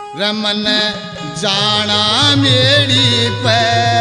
रमन जाना मेरी पे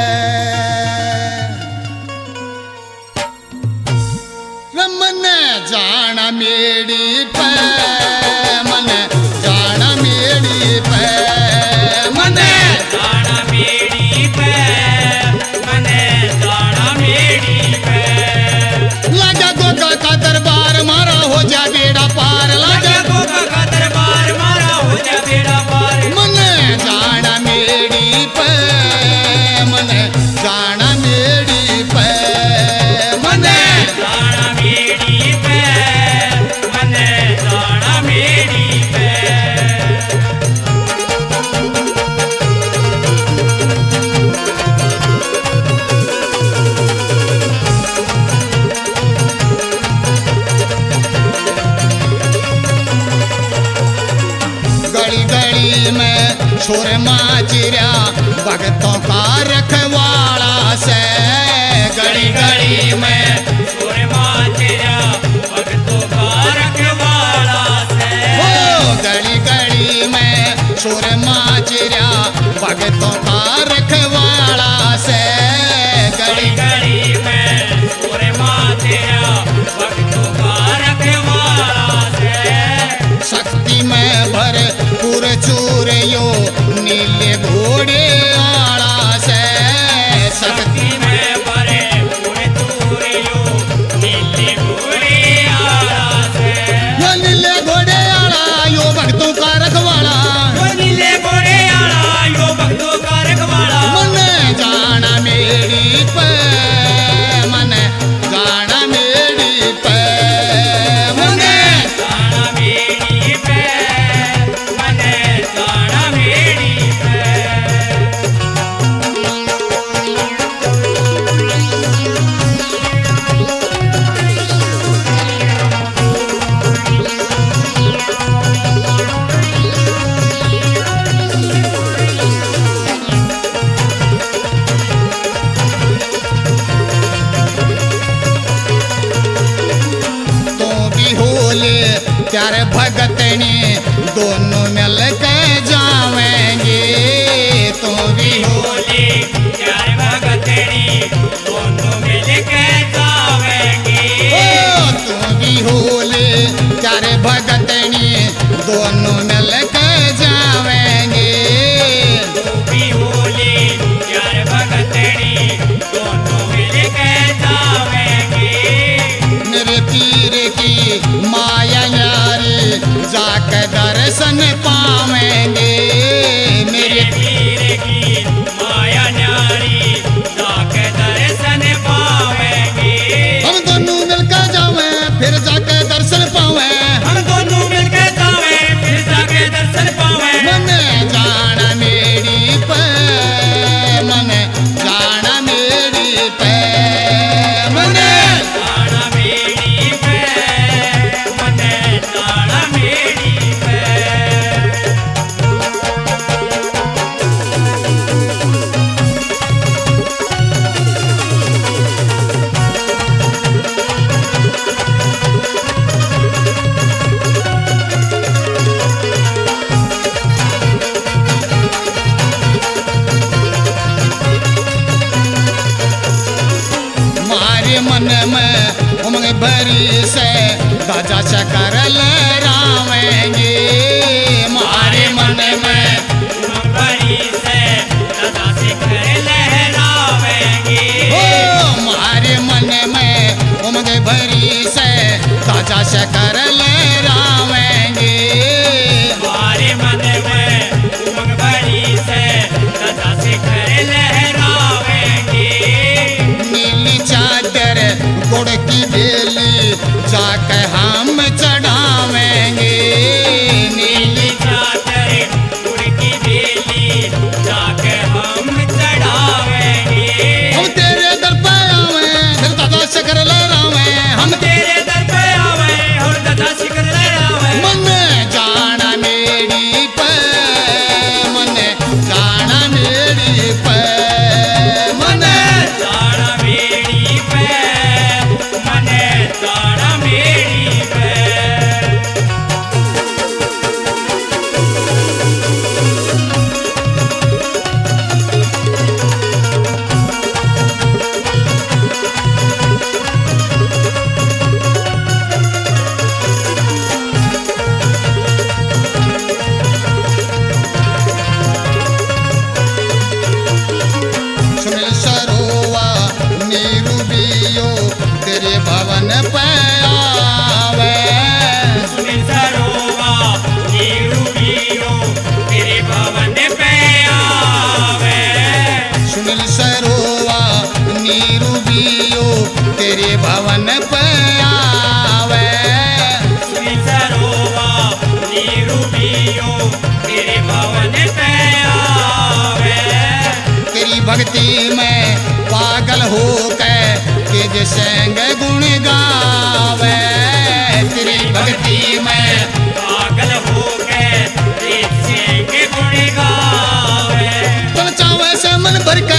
रमन जाना मेरी पे मन जाना मेरी पे मन जाना मेरी पे मन जाना मेरी पे लाजा गोगा का दरबार मारा हो जा बेड़ा पार लाजा गोगा का दरबार मारा हो जा बेड़ा पार मन जाना मेरी पे मन जाना मेरी पे मन जाना मेरी पे मन जाना मेरी पे गली गली में छोर माचिरा भगतों का रखवाला से गली गली में छोर माचिरा भगतों का रखवाला से ओ गली गली में छोर माचिरा भगतों का रखवाला से गली गली में छोर माचिरा भगतों का रखवाला से शक्ति में भरपूर चूर यो नीले घोड़े आला से शक्ति में भरे पूरे तूरियो नीले घोड़े आला से यो नीले घोड़े आला यो भक्तों का रखवाला वो नीले घोड़े आला यो भक्तों का रखवाला मन जाना मेरी पे मन जाना मेरी पे मन जाना मेरी पे मन जाना मेरी पे तो भी होले प्यार भगतनी दोनों मिल के जावेंगे तो भी बोले प्यार भगतनी दोनों मिल के जावेंगे ओ तो भी होले प्यार भगतनी दोनों मिल के जावेंगे भी बोले प्यार भगतनी दोनों मिल के जावेंगे मेरे पीर की माया यारी जाकर दर्शन पावेंगे मेरे पीर की माया न्यारी जाके दर्शन पावेंगे हम दोनों मिलकर जावे फिर जाकर दर्शन पावे हम दोनों मिलकर जावे फिर जाके दर्शन पावे मन जाना मेरी पे मन जाना मेरी पे मन जाना मेरी पे मन जाना मेरी पे मारे मन में उमंग भरी से गाजा चकर लहरावेंगे मारे मन में भरी से सदा शिखर लहरावेंगे ओ मारे मन में उमंग भरी से गाजा चकर लहरावेंगे हमारे मन में उमंग भरी से सदा शिखर लहरावेंगे नीली चादर गुड़ की बेली जा यो तेरे भवन ते आवे तेरी भक्ति में पागल हो के किज संग गुण गावे तेरी भक्ति में पागल हो के तेरे के गुण गावे तुम चावे से मन भर के